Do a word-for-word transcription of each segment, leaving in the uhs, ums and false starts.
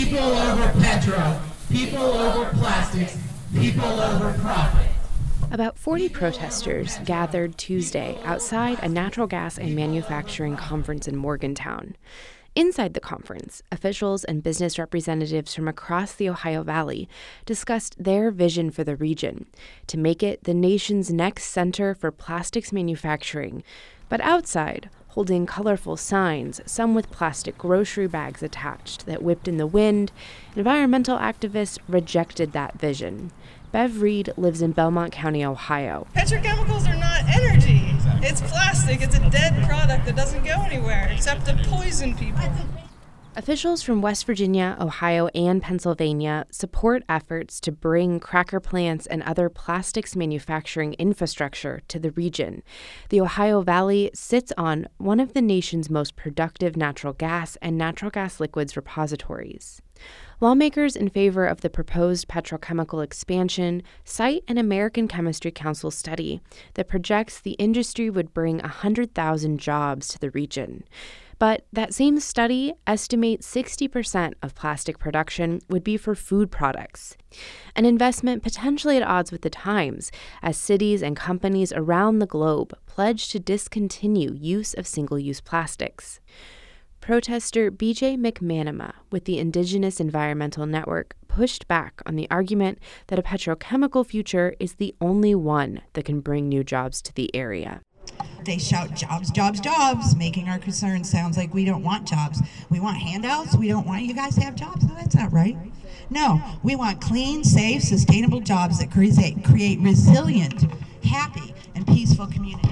People over petro, people over plastics, people over profit. About forty protesters gathered Tuesday outside a natural gas and manufacturing conference in Morgantown. Inside the conference, officials and business representatives from across the Ohio Valley discussed their vision for the region to make it the nation's next center for plastics manufacturing. But outside, holding colorful signs, some with plastic grocery bags attached that whipped in the wind, environmental activists rejected that vision. Bev Reed lives in Belmont County, Ohio. Petrochemicals are not energy. It's plastic. It's a dead product that doesn't go anywhere except to poison people. Officials from West Virginia, Ohio, and Pennsylvania support efforts to bring cracker plants and other plastics manufacturing infrastructure to the region. The Ohio Valley sits on one of the nation's most productive natural gas and natural gas liquids repositories. Lawmakers in favor of the proposed petrochemical expansion cite an American Chemistry Council study that projects the industry would bring one hundred thousand jobs to the region. But that same study estimates sixty percent of plastic production would be for food products, an investment potentially at odds with the times as cities and companies around the globe pledge to discontinue use of single-use plastics. Protester B J McManama with the Indigenous Environmental Network pushed back on the argument that a petrochemical future is the only one that can bring new jobs to the area. They shout jobs, jobs, jobs, making our concerns sounds like we don't want jobs. We want handouts. We don't want you guys to have jobs. No, that's not right. No, we want clean, safe, sustainable jobs that create, create resilient, happy, and peaceful communities.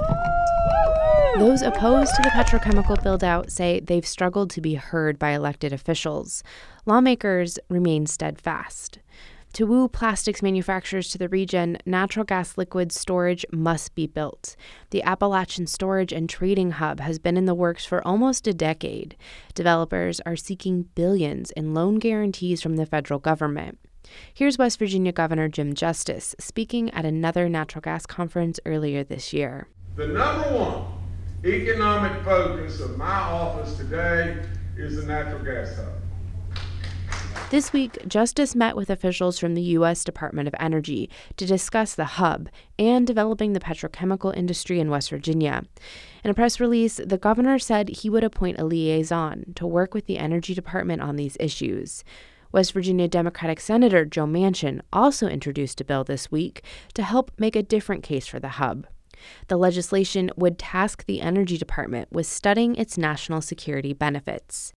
Those opposed to the petrochemical build-out say they've struggled to be heard by elected officials. Lawmakers remain steadfast. To woo plastics manufacturers to the region, natural gas liquid storage must be built. The Appalachian Storage and Trading Hub has been in the works for almost a decade. Developers are seeking billions in loan guarantees from the federal government. Here's West Virginia Governor Jim Justice speaking at another natural gas conference earlier this year. The number one economic focus of my office today is the natural gas hub. This week, Justice met with officials from the U S Department of Energy to discuss the hub and developing the petrochemical industry in West Virginia. In a press release, the governor said he would appoint a liaison to work with the Energy Department on these issues. West Virginia Democratic Senator Joe Manchin also introduced a bill this week to help make a different case for the hub. The legislation would task the Energy Department with studying its national security benefits.